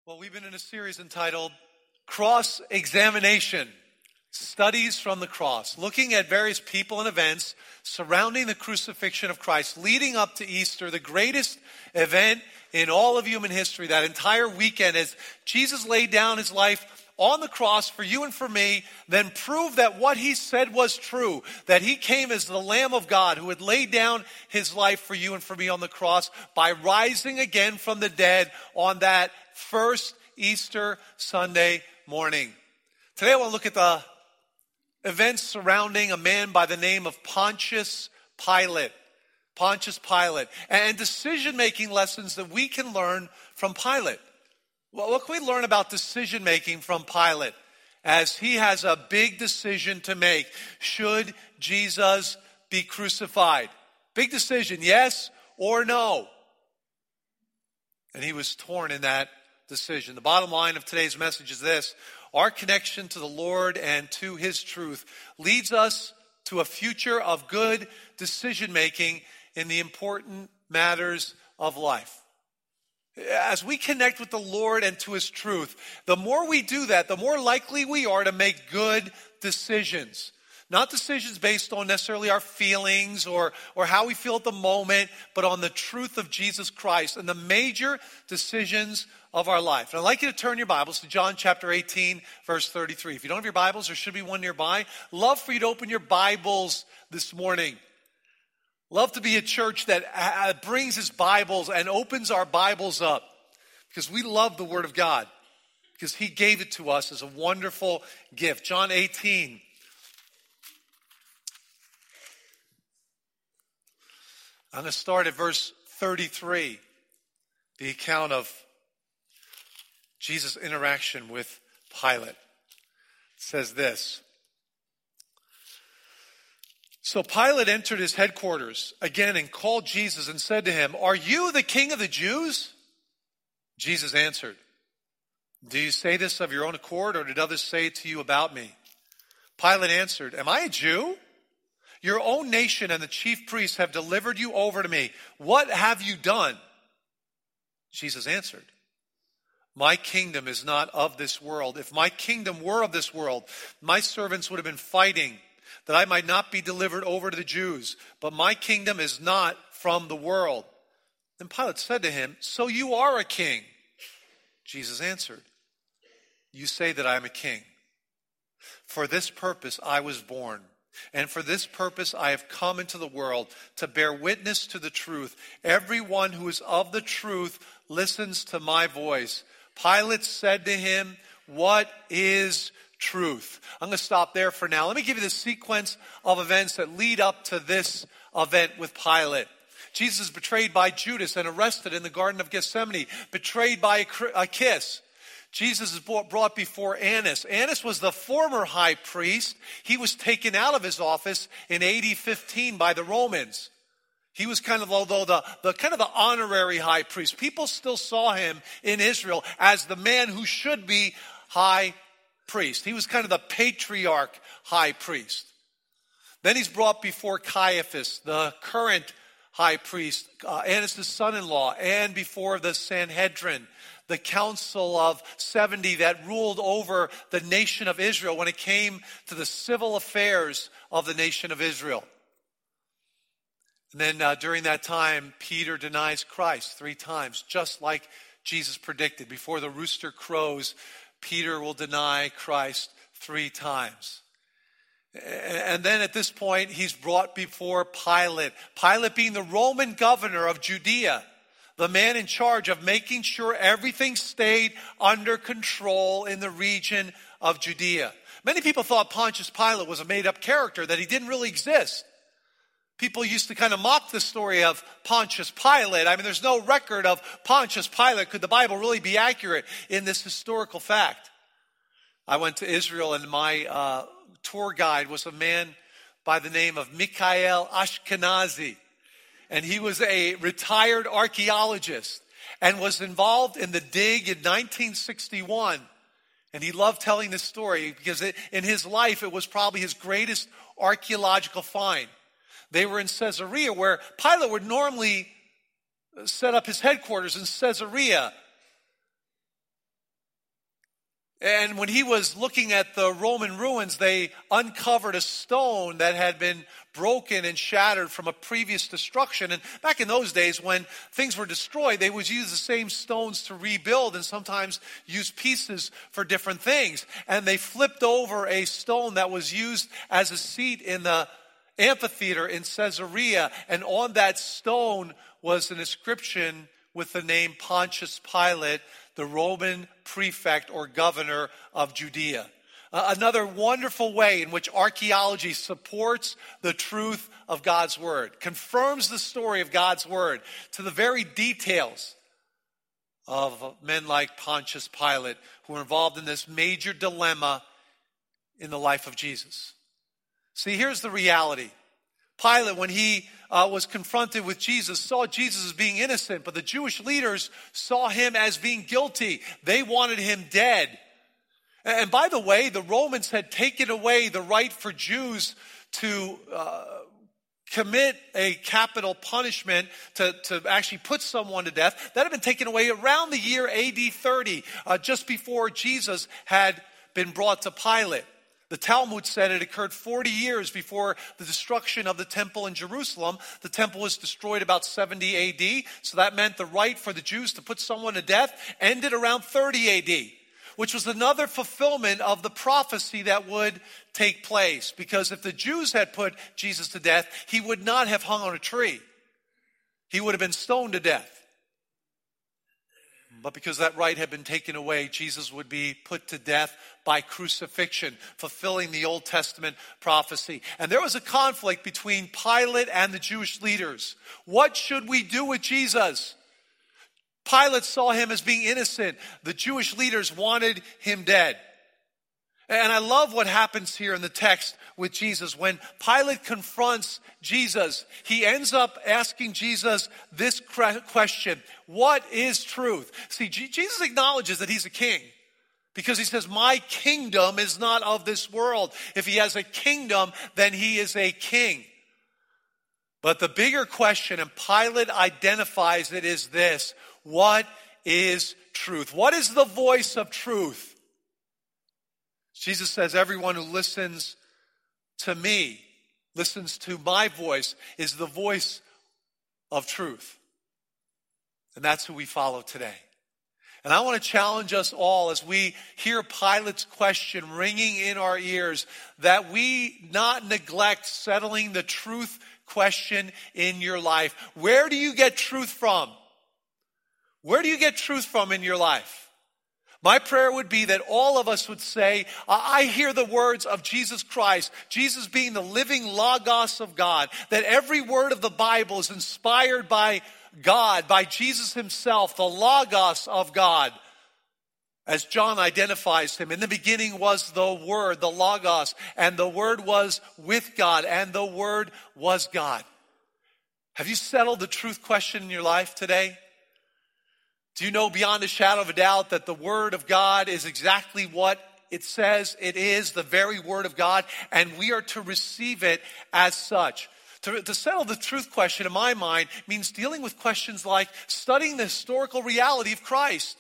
Well, we've been in a series entitled Cross-Examination, Studies from the Cross, looking at various people and events surrounding the crucifixion of Christ, leading up to Easter, the greatest event in all of human history. That entire weekend as Jesus laid down his life on the cross for you and for me, then proved that what he said was true, that he came as the Lamb of God who had laid down his life for you and for me on the cross by rising again from the dead on that first Easter Sunday morning. Today I want to look at the events surrounding a man by the name of Pontius Pilate. Pontius Pilate. And decision-making lessons that we can learn from Pilate. Well, what can we learn about decision-making from Pilate as he has a big decision to make? Should Jesus be crucified? Big decision, yes or no? And he was torn in that decision. The bottom line of today's message is this: our connection to the Lord and to his truth leads us to a future of good decision-making in the important matters of life. As we connect with the Lord and to his truth, the more we do that, the more likely we are to make good decisions. Not decisions based on necessarily our feelings or how we feel at the moment, but on the truth of Jesus Christ and the major decisions of our life. And I'd like you to turn your Bibles to John chapter 18, verse 33. If you don't have your Bibles, there should be one nearby. Love for you to open your Bibles this morning. Love to be a church that brings his Bibles and opens our Bibles up because we love the Word of God, because he gave it to us as a wonderful gift. John 18. I'm going to start at verse 33, the account of Jesus' interaction with Pilate. It says this: So Pilate entered his headquarters again and called Jesus and said to him, "Are you the king of the Jews?" Jesus answered, "Do you say this of your own accord, or did others say it to you about me?" Pilate answered, "Am I a Jew? Your own nation and the chief priests have delivered you over to me. What have you done?" Jesus answered, "My kingdom is not of this world. If my kingdom were of this world, my servants would have been fighting that I might not be delivered over to the Jews. But my kingdom is not from the world." Then Pilate said to him, "So you are a king?" Jesus answered, "You say that I am a king. For this purpose I was born, and for this purpose I have come into the world, to bear witness to the truth. Everyone who is of the truth listens to my voice." Pilate said to him, "What is truth?" I'm going to stop there for now. Let me give you the sequence of events that lead up to this event with Pilate. Jesus is betrayed by Judas and arrested in the Garden of Gethsemane, betrayed by a kiss. Jesus is brought before Annas. Annas was the former high priest. He was taken out of his office in AD 15 by the Romans. He was kind of, although the honorary high priest, people still saw him in Israel as the man who should be high priest. He was kind of the patriarch high priest. Then he's brought before Caiaphas, the current high priest, Annas' son-in-law, and before the Sanhedrin, the council of 70 that ruled over the nation of Israel when it came to the civil affairs of the nation of Israel. And then during that time, Peter denies Christ 3 times, just like Jesus predicted. Before the rooster crows, Peter will deny Christ 3 times. And then at this point, he's brought before Pilate. Pilate being the Roman governor of Judea, the man in charge of making sure everything stayed under control in the region of Judea. Many people thought Pontius Pilate was a made-up character, that he didn't really exist. People used to kind of mock the story of Pontius Pilate. I mean, there's no record of Pontius Pilate. Could the Bible really be accurate in this historical fact? I went to Israel, and my tour guide was a man by the name of Mikhail Ashkenazi. And he was a retired archaeologist and was involved in the dig in 1961. And he loved telling this story because in his life, it was probably his greatest archaeological find. They were in Caesarea, where Pilate would normally set up his headquarters in Caesarea. And when he was looking at the Roman ruins, they uncovered a stone that had been broken and shattered from a previous destruction. And back in those days, when things were destroyed, they would use the same stones to rebuild and sometimes use pieces for different things. And they flipped over a stone that was used as a seat in the amphitheater in Caesarea. And on that stone was an inscription with the name Pontius Pilate, the Roman prefect or governor of Judea. Another wonderful way in which archaeology supports the truth of God's word, confirms the story of God's word to the very details of men like Pontius Pilate who were involved in this major dilemma in the life of Jesus. See, here's the reality. Pilate, when he was confronted with Jesus, saw Jesus as being innocent, but the Jewish leaders saw him as being guilty. They wanted him dead. And by the way, the Romans had taken away the right for Jews to commit a capital punishment, to actually put someone to death. That had been taken away around the year AD 30, just before Jesus had been brought to Pilate. The Talmud said it occurred 40 years before the destruction of the temple in Jerusalem. The temple was destroyed about 70 AD, so that meant the right for the Jews to put someone to death ended around 30 AD, which was another fulfillment of the prophecy that would take place. Because if the Jews had put Jesus to death, he would not have hung on a tree. He would have been stoned to death. But because that right had been taken away, Jesus would be put to death by crucifixion, fulfilling the Old Testament prophecy. And there was a conflict between Pilate and the Jewish leaders. What should we do with Jesus? Pilate saw him as being innocent. The Jewish leaders wanted him dead. And I love what happens here in the text with Jesus. When Pilate confronts Jesus, he ends up asking Jesus this question: what is truth? See, Jesus acknowledges that he's a king, because he says, my kingdom is not of this world. If he has a kingdom, then he is a king. But the bigger question, and Pilate identifies it, is this: what is truth? What is the voice of truth? Jesus says, everyone who listens to me, listens to my voice, is the voice of truth. And that's who we follow today. And I want to challenge us all as we hear Pilate's question ringing in our ears, that we not neglect settling the truth question in your life. Where do you get truth from? Where do you get truth from in your life? My prayer would be that all of us would say, I hear the words of Jesus Christ, Jesus being the living Logos of God, that every word of the Bible is inspired by God, by Jesus himself, the Logos of God. As John identifies him, in the beginning was the Word, the Logos, and the Word was with God, and the Word was God. Have you settled the truth question in your life today? Do you know beyond a shadow of a doubt that the Word of God is exactly what it says it is, the very Word of God, and we are to receive it as such? To settle the truth question, in my mind, means dealing with questions like studying the historical reality of Christ.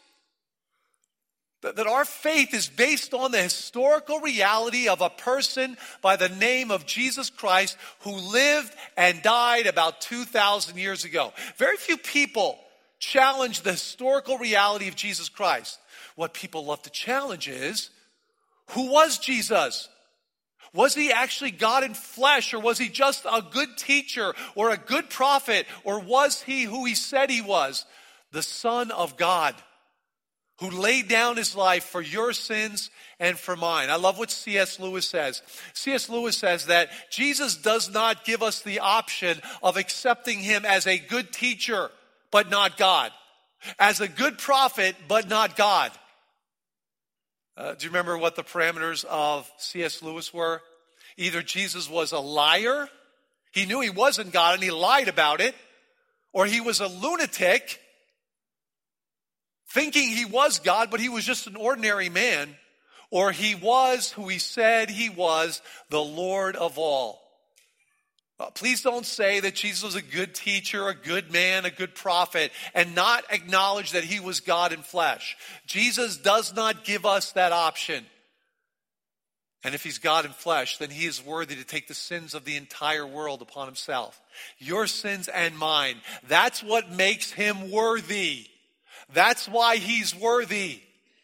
That our faith is based on the historical reality of a person by the name of Jesus Christ who lived and died about 2,000 years ago. Very few people challenge the historical reality of Jesus Christ. What people love to challenge is, who was Jesus? Was he actually God in flesh, or was he just a good teacher or a good prophet, or was he who he said he was, the Son of God, who laid down his life for your sins and for mine? I love what C.S. Lewis says. C.S. Lewis says that Jesus does not give us the option of accepting him as a good teacher, but not God, as a good prophet, but not God. Do you remember what the parameters of C.S. Lewis were? Either Jesus was a liar, he knew he wasn't God and he lied about it, or he was a lunatic, thinking he was God, but he was just an ordinary man, or he was who he said he was, the Lord of all. Please don't say that Jesus was a good teacher, a good man, a good prophet, and not acknowledge that he was God in flesh. Jesus does not give us that option. And if he's God in flesh, then he is worthy to take the sins of the entire world upon himself. Your sins and mine. That's what makes him worthy. That's why he's worthy.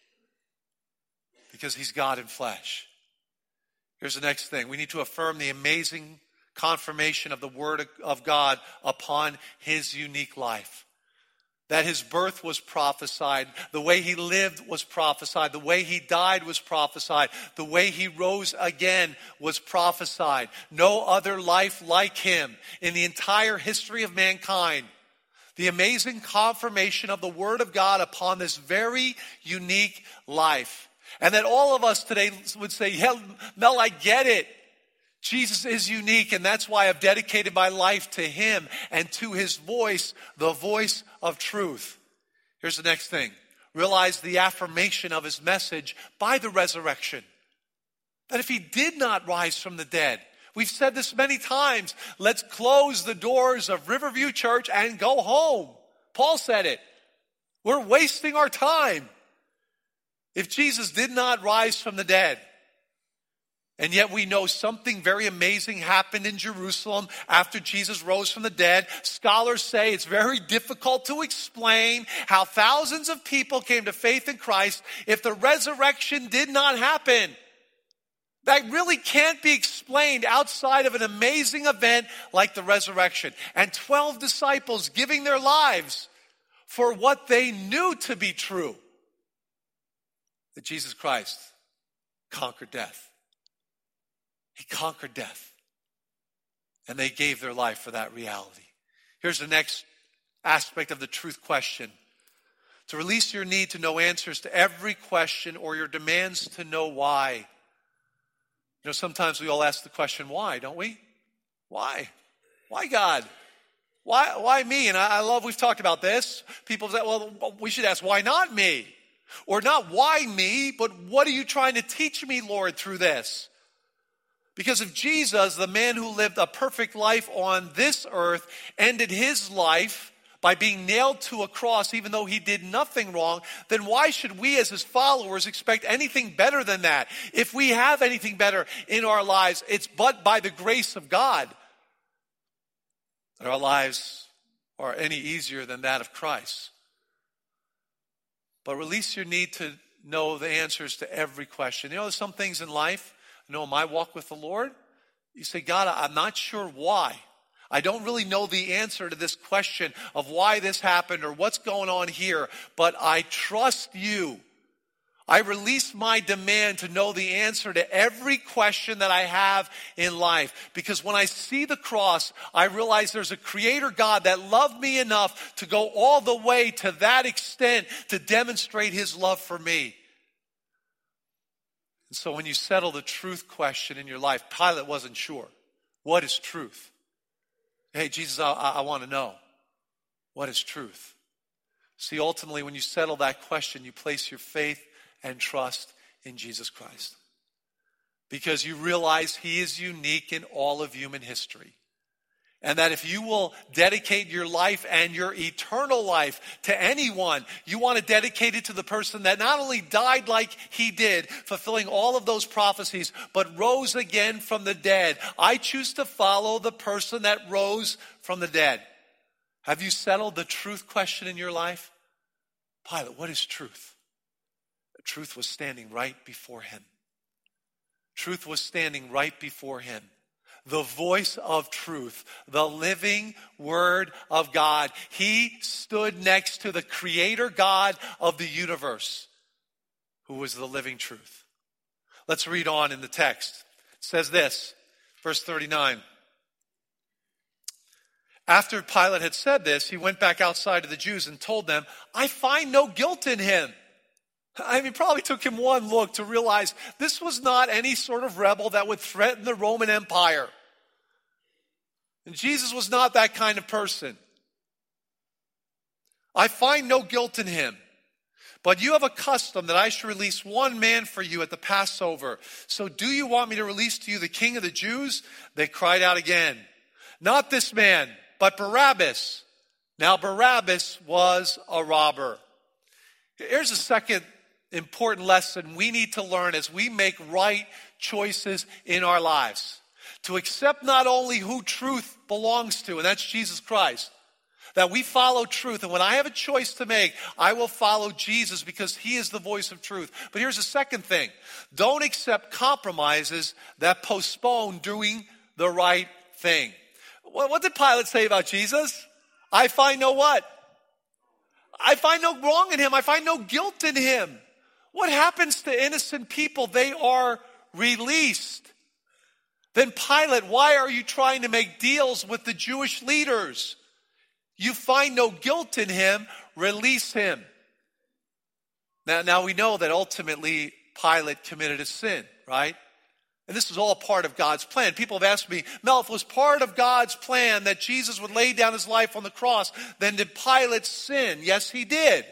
Because he's God in flesh. Here's the next thing. We need to affirm the amazing confirmation of the word of God upon his unique life. That his birth was prophesied, the way he lived was prophesied, the way he died was prophesied, the way he rose again was prophesied. No other life like him in the entire history of mankind. The amazing confirmation of the word of God upon this very unique life. And that all of us today would say, yeah, Mel, I get it. Jesus is unique, and that's why I've dedicated my life to him and to his voice, the voice of truth. Here's the next thing. Realize the affirmation of his message by the resurrection. That if he did not rise from the dead, we've said this many times, let's close the doors of Riverview Church and go home. Paul said it. We're wasting our time. If Jesus did not rise from the dead, and yet we know something very amazing happened in Jerusalem after Jesus rose from the dead. Scholars say it's very difficult to explain how thousands of people came to faith in Christ if the resurrection did not happen. That really can't be explained outside of an amazing event like the resurrection. And 12 disciples giving their lives for what they knew to be true. That Jesus Christ conquered death. He conquered death. And they gave their life for that reality. Here's the next aspect of the truth question. To release your need to know answers to every question or your demands to know why. You know, sometimes we all ask the question, why, don't we? Why? Why God? Why me? And I love, we've talked about this. People say, well, we should ask, why not me? Or not why me, but what are you trying to teach me, Lord, through this? Because if Jesus, the man who lived a perfect life on this earth, ended his life by being nailed to a cross even though he did nothing wrong, then why should we as his followers expect anything better than that? If we have anything better in our lives, it's but by the grace of God that our lives are any easier than that of Christ. But release your need to know the answers to every question. You know, there's some things in life, you know, in my walk with the Lord, you say, God, I'm not sure why. I don't really know the answer to this question of why this happened or what's going on here, but I trust you. I release my demand to know the answer to every question that I have in life. Because when I see the cross, I realize there's a creator God that loved me enough to go all the way to that extent to demonstrate his love for me. And so when you settle the truth question in your life, Pilate wasn't sure. What is truth? Hey, Jesus, I want to know. What is truth? See, ultimately, when you settle that question, you place your faith and trust in Jesus Christ. Because you realize he is unique in all of human history. And that if you will dedicate your life and your eternal life to anyone, you want to dedicate it to the person that not only died like he did, fulfilling all of those prophecies, but rose again from the dead. I choose to follow the person that rose from the dead. Have you settled the truth question in your life? Pilate, what is truth? Truth was standing right before him. Truth was standing right before him. The voice of truth, the living word of God. He stood next to the creator God of the universe, who was the living truth. Let's read on in the text. It says this, verse 39. After Pilate had said this, he went back outside to the Jews and told them, I find no guilt in him. I mean, it probably took him one look to realize this was not any sort of rebel that would threaten the Roman Empire. And Jesus was not that kind of person. I find no guilt in him. But you have a custom that I should release one man for you at the Passover. So do you want me to release to you the King of the Jews? They cried out again. Not this man, but Barabbas. Now Barabbas was a robber. Here's a second important lesson we need to learn as we make right choices in our lives. To accept not only who truth belongs to, and that's Jesus Christ, that we follow truth. And when I have a choice to make, I will follow Jesus because he is the voice of truth. But here's the second thing. Don't accept compromises that postpone doing the right thing. What did Pilate say about Jesus? I find no what? I find no wrong in him. I find no guilt in him. What happens to innocent people? They are released. Then Pilate, why are you trying to make deals with the Jewish leaders? You find no guilt in him, release him. Now we know that ultimately Pilate committed a sin, right? And this was all part of God's plan. People have asked me, Mel, if it was part of God's plan that Jesus would lay down his life on the cross, then did Pilate sin? Yes, he did.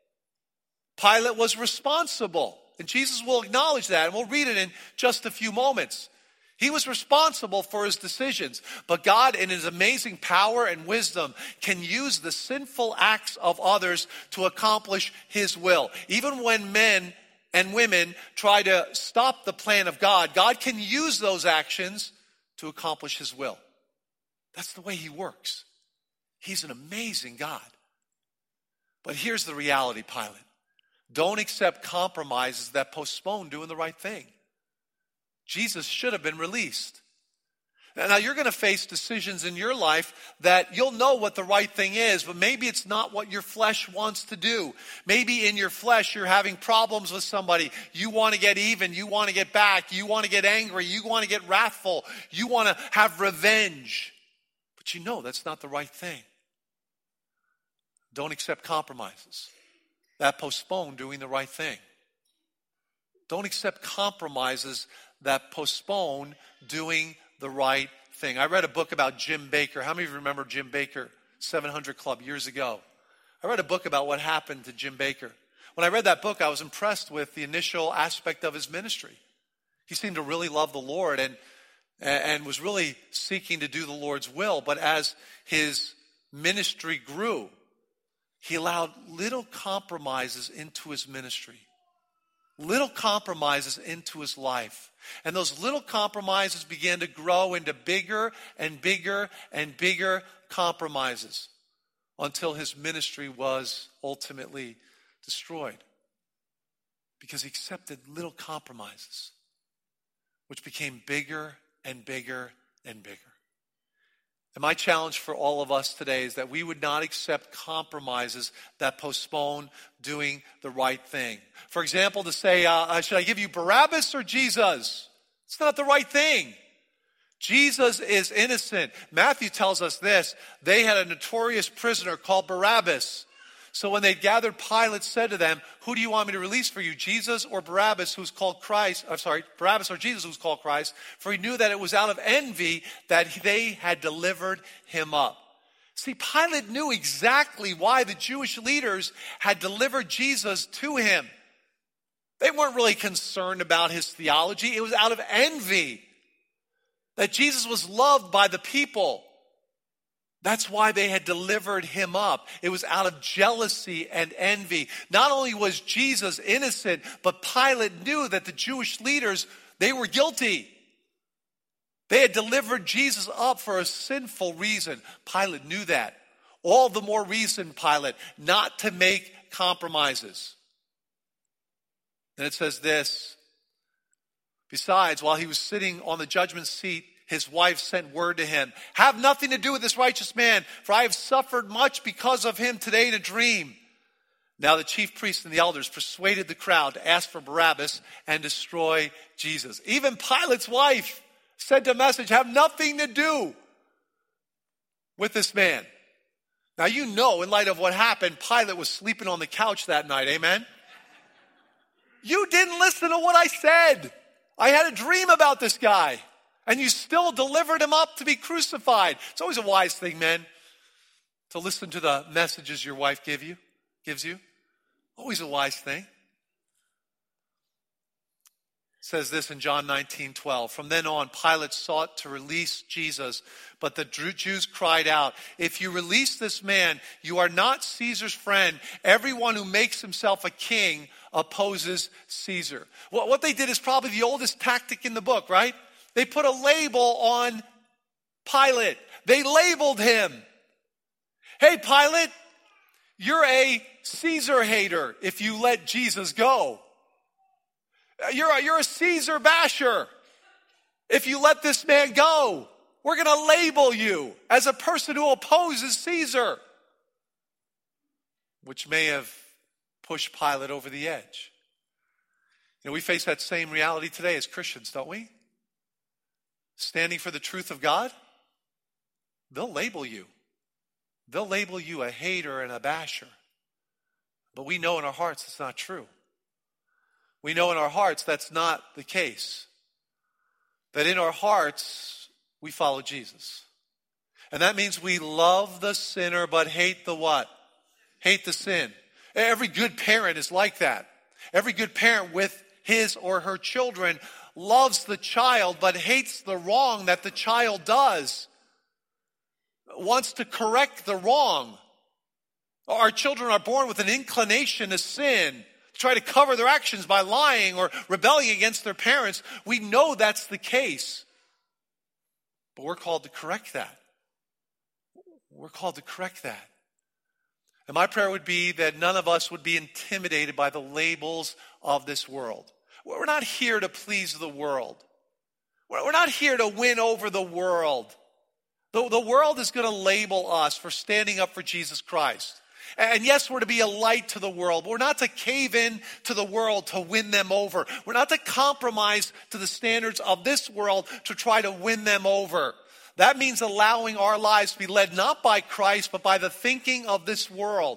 Pilate was responsible. And Jesus will acknowledge that, and we'll read it in just a few moments. He was responsible for his decisions. But God, in his amazing power and wisdom, can use the sinful acts of others to accomplish his will. Even when men and women try to stop the plan of God, God can use those actions to accomplish his will. That's the way he works. He's an amazing God. But here's the reality, Pilate. Don't accept compromises that postpone doing the right thing. Jesus should have been released. Now you're going to face decisions in your life that you'll know what the right thing is, but maybe it's not what your flesh wants to do. Maybe in your flesh you're having problems with somebody. You want to get even. You want to get back. You want to get angry. You want to get wrathful. You want to have revenge. But you know that's not the right thing. Don't accept compromises that postpone doing the right thing. Don't accept compromises that postpone doing the right thing. I read a book about Jim Bakker. How many of you remember Jim Bakker, 700 Club, years ago? I read a book about what happened to Jim Bakker. When I read that book, I was impressed with the initial aspect of his ministry. He seemed to really love the Lord and was really seeking to do the Lord's will. But as his ministry grew, he allowed little compromises into his ministry. Little compromises into his life. And those little compromises began to grow into bigger and bigger and bigger compromises until his ministry was ultimately destroyed. Because he accepted little compromises, which became bigger and bigger and bigger. And my challenge for all of us today is that we would not accept compromises that postpone doing the right thing. For example, to say, should I give you Barabbas or Jesus? It's not the right thing. Jesus is innocent. Matthew tells us this. They had a notorious prisoner called Barabbas. So when they gathered, Pilate said to them, who do you want me to release for you, Jesus or Barabbas, who's called Christ? Barabbas or Jesus, who's called Christ? For he knew that it was out of envy that they had delivered him up. See, Pilate knew exactly why the Jewish leaders had delivered Jesus to him. They weren't really concerned about his theology. It was out of envy that Jesus was loved by the people. That's why they had delivered him up. It was out of jealousy and envy. Not only was Jesus innocent, but Pilate knew that the Jewish leaders, they were guilty. They had delivered Jesus up for a sinful reason. Pilate knew that. All the more reason, Pilate, not to make compromises. Then it says this. Besides, while he was sitting on the judgment seat, his wife sent word to him, have nothing to do with this righteous man, for I have suffered much because of him today in a dream. Now the chief priests and the elders persuaded the crowd to ask for Barabbas and destroy Jesus. Even Pilate's wife sent a message, have nothing to do with this man. Now you know, in light of what happened, Pilate was sleeping on the couch that night, amen? You didn't listen to what I said. I had a dream about this guy. And you still delivered him up to be crucified. It's always a wise thing, men, to listen to the messages your wife gives you. Always a wise thing. says this in John 19:12. From then on, Pilate sought to release Jesus, but the Jews cried out, "If you release this man, you are not Caesar's friend. Everyone who makes himself a king opposes Caesar." Well, what they did is probably the oldest tactic in the book, right? They put a label on Pilate. They labeled him. Hey, Pilate, you're a Caesar hater if you let Jesus go. You're a Caesar basher if you let this man go. We're going to label you as a person who opposes Caesar, which may have pushed Pilate over the edge. We face that same reality today as Christians, don't we? Standing for the truth of God, they'll label you. They'll label you a hater and a basher. But we know in our hearts it's not true. We know in our hearts that's not the case. That in our hearts, we follow Jesus. And that means we love the sinner but hate the what? Hate the sin. Every good parent is like that. Every good parent with his or her children loves the child but hates the wrong that the child does. Wants to correct the wrong. Our children are born with an inclination to sin, to try to cover their actions by lying or rebelling against their parents. We know that's the case. But we're called to correct that. We're called to correct that. And my prayer would be that none of us would be intimidated by the labels of this world. We're not here to please the world. We're not here to win over the world. The world is going to label us for standing up for Jesus Christ. And yes, we're to be a light to the world. We're not to cave in to the world to win them over. We're not to compromise to the standards of this world to try to win them over. That means allowing our lives to be led not by Christ, but by the thinking of this world.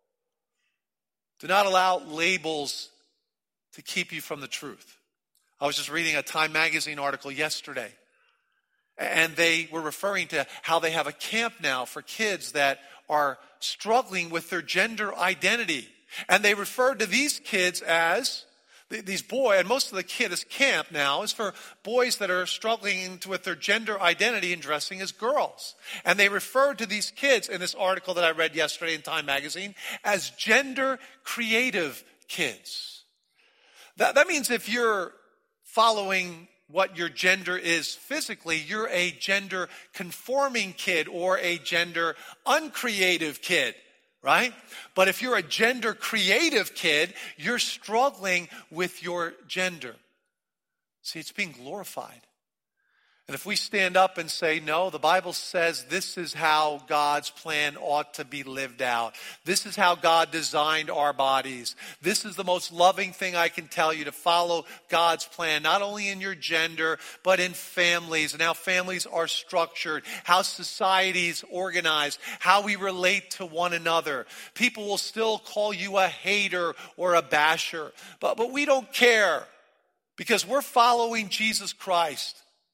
Do not allow labels to keep you from the truth. I was just reading a Time magazine article yesterday, and they were referring to how they have a camp now for kids that are struggling with their gender identity. And they referred to these kids as, these boys, and most of the kids' camp now is for boys that are struggling with their gender identity and dressing as girls. And they referred to these kids in this article that I read yesterday in Time magazine as gender creative kids. That means if you're following what your gender is physically, you're a gender conforming kid or a gender uncreative kid, right? But if you're a gender creative kid, you're struggling with your gender. See, it's being glorified. And if we stand up and say, no, the Bible says this is how God's plan ought to be lived out. This is how God designed our bodies. This is the most loving thing I can tell you, to follow God's plan, not only in your gender, but in families and how families are structured, how society's organized, how we relate to one another. People will still call you a hater or a basher, but we don't care because we're following Jesus Christ.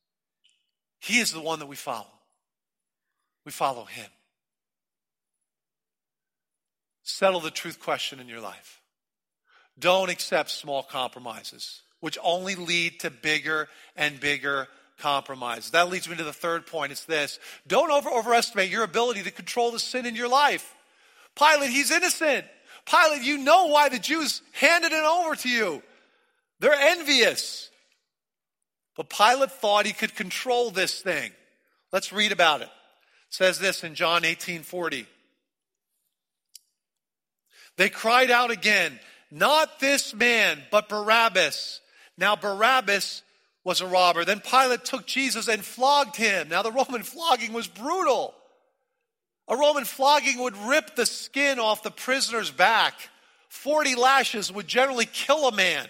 He is the one that we follow. We follow him. Settle the truth question in your life. Don't accept small compromises, which only lead to bigger and bigger compromises. That leads me to the third point. It's this. Don't overestimate your ability to control the sin in your life. Pilate, he's innocent. Pilate, you know why the Jews handed it over to you. They're envious. But Pilate thought he could control this thing. Let's read about it. It says this in John 18:40. They cried out again, "Not this man, but Barabbas." Now Barabbas was a robber. Then Pilate took Jesus and flogged him. Now the Roman flogging was brutal. A Roman flogging would rip the skin off the prisoner's back. 40 lashes would generally kill a man.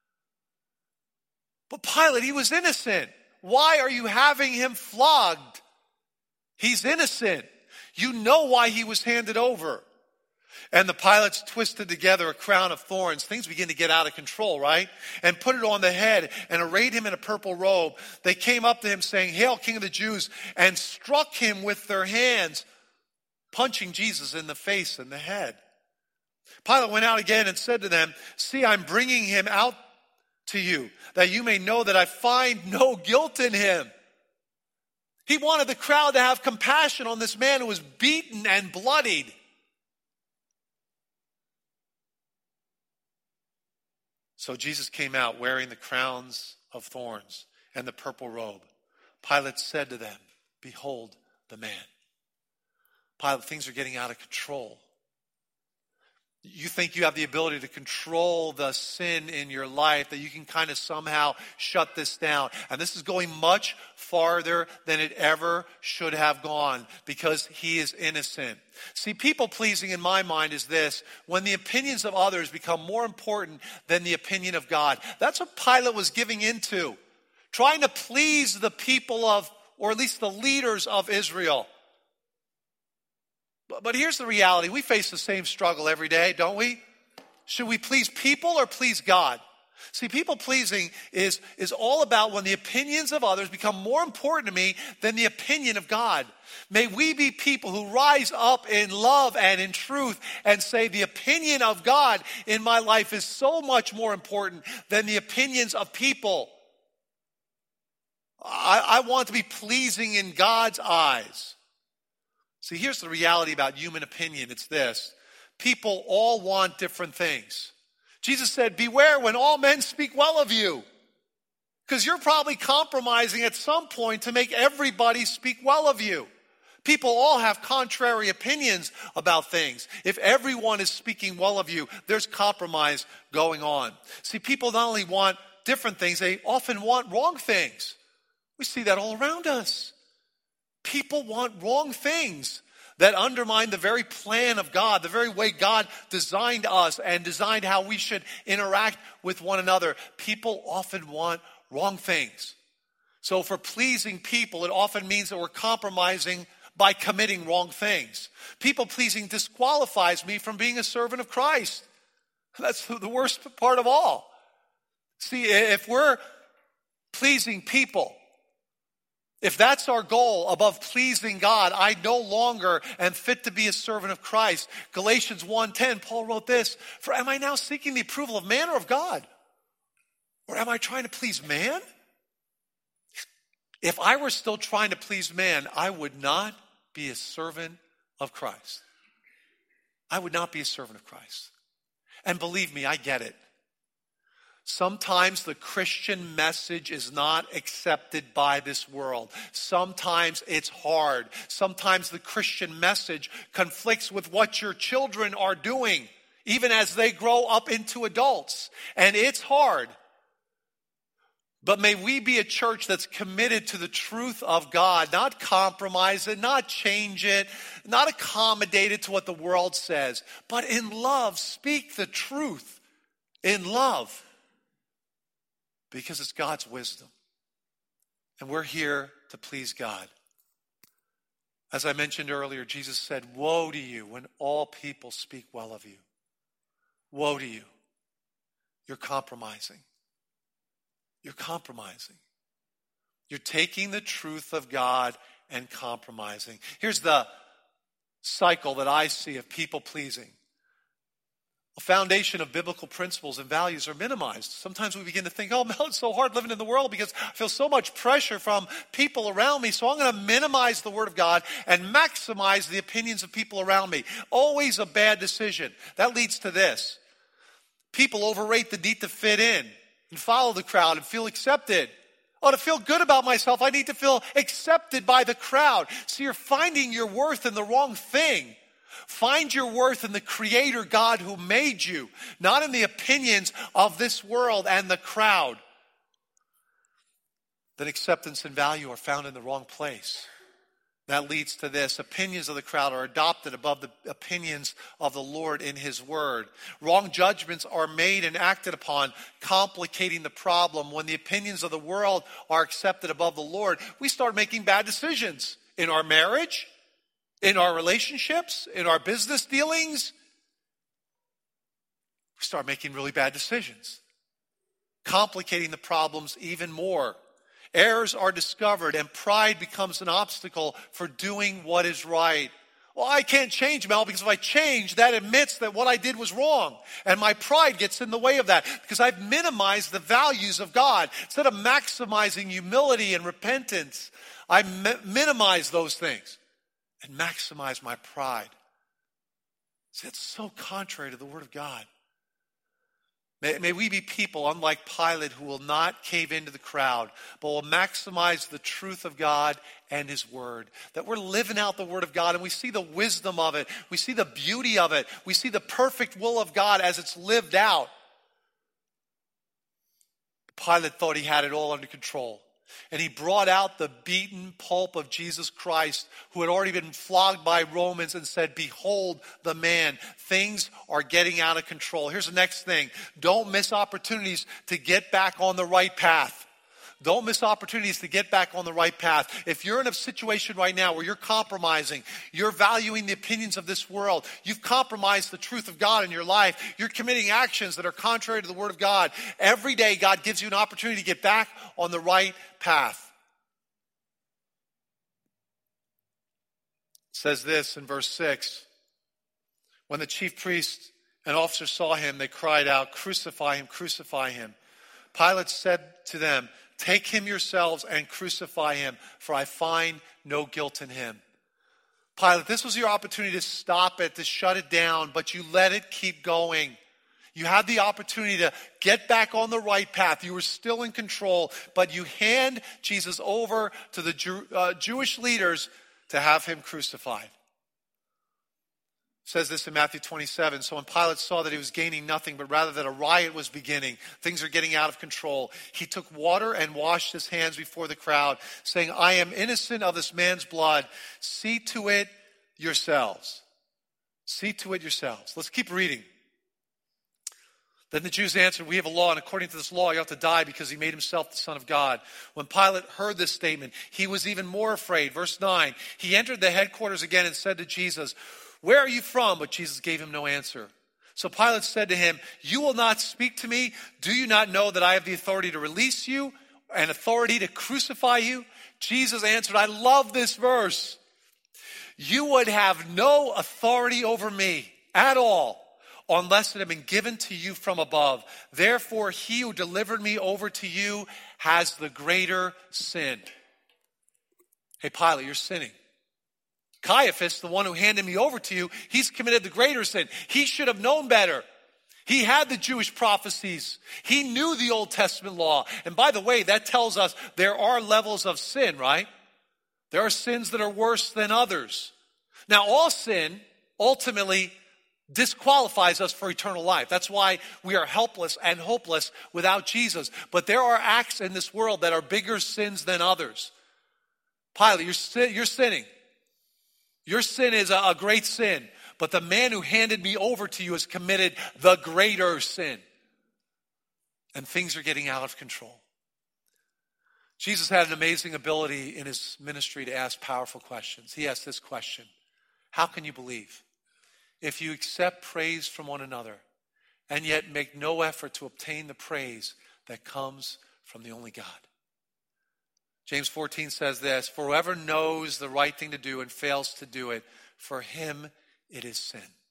But Pilate, he was innocent. Why are you having him flogged? He's innocent. You know why he was handed over. And the Pilates twisted together a crown of thorns. Things begin to get out of control, right? And put it on the head and arrayed him in a purple robe. They came up to him saying, "Hail, King of the Jews," and struck him with their hands, punching Jesus in the face and the head. Pilate went out again and said to them, "See, I'm bringing him out to you, that you may know that I find no guilt in him. He wanted the crowd to have compassion on this man who was beaten and bloodied. So Jesus came out wearing the crowns of thorns and the purple robe. Pilate said to them, behold the man. Pilate, things are getting out of control. You think you have the ability to control the sin in your life, that you can kind of somehow shut this down. And this is going much farther than it ever should have gone, because he is innocent. See, people pleasing in my mind is this: when the opinions of others become more important than the opinion of God. That's what Pilate was giving into. Trying to please the people of, or at least the leaders of Israel. But here's the reality. We face the same struggle every day, don't we? Should we please people or please God? See, people pleasing is all about when the opinions of others become more important to me than the opinion of God. May we be people who rise up in love and in truth and say the opinion of God in my life is so much more important than the opinions of people. I want to be pleasing in God's eyes. See, here's the reality about human opinion. It's this: people all want different things. Jesus said, beware when all men speak well of you. Because you're probably compromising at some point to make everybody speak well of you. People all have contrary opinions about things. If everyone is speaking well of you, there's compromise going on. See, people not only want different things, they often want wrong things. We see that all around us. People want wrong things that undermine the very plan of God, the very way God designed us and designed how we should interact with one another. People often want wrong things. So for pleasing people, it often means that we're compromising by committing wrong things. People pleasing disqualifies me from being a servant of Christ. That's the worst part of all. See, if we're pleasing people, if that's our goal above pleasing God, I no longer am fit to be a servant of Christ. Galatians 1:10, Paul wrote this: for am I now seeking the approval of man or of God? Or am I trying to please man? If I were still trying to please man, I would not be a servant of Christ. I would not be a servant of Christ. And believe me, I get it. Sometimes the Christian message is not accepted by this world. Sometimes it's hard. Sometimes the Christian message conflicts with what your children are doing, even as they grow up into adults. And it's hard. But may we be a church that's committed to the truth of God, not compromise it, not change it, not accommodate it to what the world says, but in love, speak the truth in love. Because it's God's wisdom. And we're here to please God. As I mentioned earlier, Jesus said, woe to you when all people speak well of you. Woe to you. You're compromising. You're compromising. You're taking the truth of God and compromising. Here's the cycle that I see of people pleasing. A foundation of biblical principles and values are minimized. Sometimes we begin to think, oh, it's so hard living in the world because I feel so much pressure from people around me, so I'm going to minimize the Word of God and maximize the opinions of people around me. Always a bad decision. That leads to this. People overrate the need to fit in and follow the crowd and feel accepted. Oh, to feel good about myself, I need to feel accepted by the crowd. So you're finding your worth in the wrong thing. Find your worth in the Creator God who made you, not in the opinions of this world and the crowd. Then acceptance and value are found in the wrong place. That leads to this. Opinions of the crowd are adopted above the opinions of the Lord in His Word. Wrong judgments are made and acted upon, complicating the problem. When the opinions of the world are accepted above the Lord, we start making bad decisions in our marriage, in our relationships, in our business dealings. We start making really bad decisions, complicating the problems even more. Errors are discovered and pride becomes an obstacle for doing what is right. Well, I can't change, Mel, because if I change, that admits that what I did was wrong. And my pride gets in the way of that because I've minimized the values of God. Instead of maximizing humility and repentance, I minimize those things and maximize my pride. See, it's so contrary to the Word of God. May we be people, unlike Pilate, who will not cave into the crowd, but will maximize the truth of God and His Word. That we're living out the Word of God and we see the wisdom of it. We see the beauty of it. We see the perfect will of God as it's lived out. Pilate thought he had it all under control. And he brought out the beaten pulp of Jesus Christ, who had already been flogged by Romans, and said, behold the man. Things are getting out of control. Here's the next thing. Don't miss opportunities to get back on the right path. Don't miss opportunities to get back on the right path. If you're in a situation right now where you're compromising, you're valuing the opinions of this world, you've compromised the truth of God in your life, you're committing actions that are contrary to the Word of God, every day God gives you an opportunity to get back on the right path. It says this in verse 6. When the chief priests and officers saw him, they cried out, crucify him, crucify him. Pilate said to them, take him yourselves and crucify him, for I find no guilt in him. Pilate, this was your opportunity to stop it, to shut it down, but you let it keep going. You had the opportunity to get back on the right path. You were still in control, but you hand Jesus over to the Jewish leaders to have him crucified. It says this in Matthew 27. So when Pilate saw that he was gaining nothing, but rather that a riot was beginning, things are getting out of control, he took water and washed his hands before the crowd, saying, I am innocent of this man's blood. See to it yourselves. See to it yourselves. Let's keep reading. Then the Jews answered, we have a law, and according to this law, he ought to die because he made himself the Son of God. When Pilate heard this statement, he was even more afraid. Verse 9, he entered the headquarters again and said to Jesus, where are you from? But Jesus gave him no answer. So Pilate said to him, you will not speak to me? Do you not know that I have the authority to release you and authority to crucify you? Jesus answered, I love this verse. You would have no authority over me at all, unless it had been given to you from above. Therefore, he who delivered me over to you has the greater sin. Hey, Pilate, you're sinning. Caiaphas, the one who handed me over to you, he's committed the greater sin. He should have known better. He had the Jewish prophecies. He knew the Old Testament law. And by the way, that tells us there are levels of sin, right? There are sins that are worse than others. Now, all sin ultimately disqualifies us for eternal life. That's why we are helpless and hopeless without Jesus. But there are acts in this world that are bigger sins than others. Pilate, you're sinning. Your sin is a great sin. But the man who handed me over to you has committed the greater sin. And things are getting out of control. Jesus had an amazing ability in his ministry to ask powerful questions. He asked this question: how can you believe if you accept praise from one another and yet make no effort to obtain the praise that comes from the only God? James 14 says this, for whoever knows the right thing to do and fails to do it, for him it is sin. And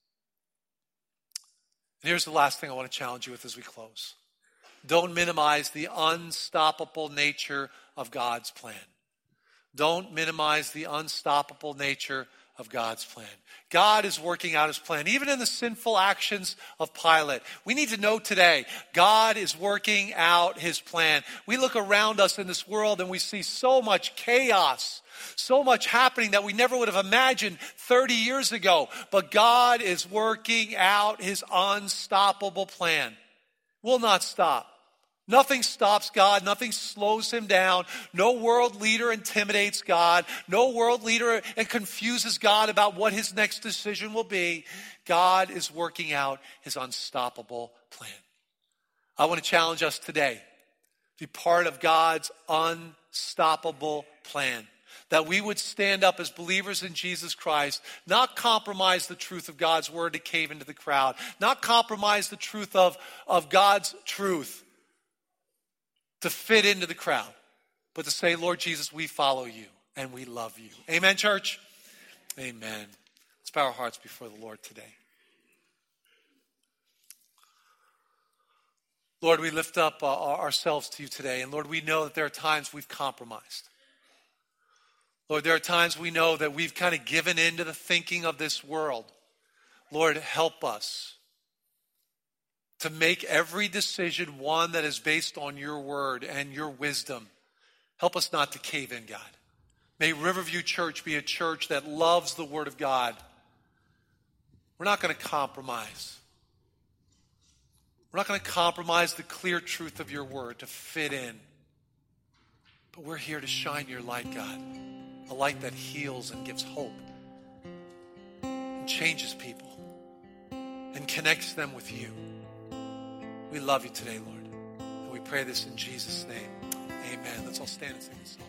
here's the last thing I want to challenge you with as we close. Don't minimize the unstoppable nature of God's plan. Don't minimize the unstoppable nature of God's plan. God is working out his plan, even in the sinful actions of Pilate. We need to know today, God is working out his plan. We look around us in this world and we see so much chaos, so much happening that we never would have imagined 30 years ago. But God is working out his unstoppable plan. Will not stop. Nothing stops God. Nothing slows him down. No world leader intimidates God. No world leader confuses God about what his next decision will be. God is working out his unstoppable plan. I want to challenge us today to be part of God's unstoppable plan. That we would stand up as believers in Jesus Christ, not compromise the truth of God's word to cave into the crowd, not compromise the truth of God's truth to fit into the crowd, but to say, Lord Jesus, we follow you and we love you. Amen, church? Amen. Let's bow our hearts before the Lord today. Lord, we lift up ourselves to you today. And Lord, we know that there are times we've compromised. Lord, there are times we know that we've kind of given in to the thinking of this world. Lord, help us to make every decision one that is based on your word and your wisdom. Help us not to cave in, God. May Riverview Church be a church that loves the word of God. We're not going to compromise. We're not going to compromise the clear truth of your word to fit in. But we're here to shine your light, God. A light that heals and gives hope and changes people and connects them with you. We love you today, Lord. And we pray this in Jesus' name. Amen. Let's all stand and sing this song.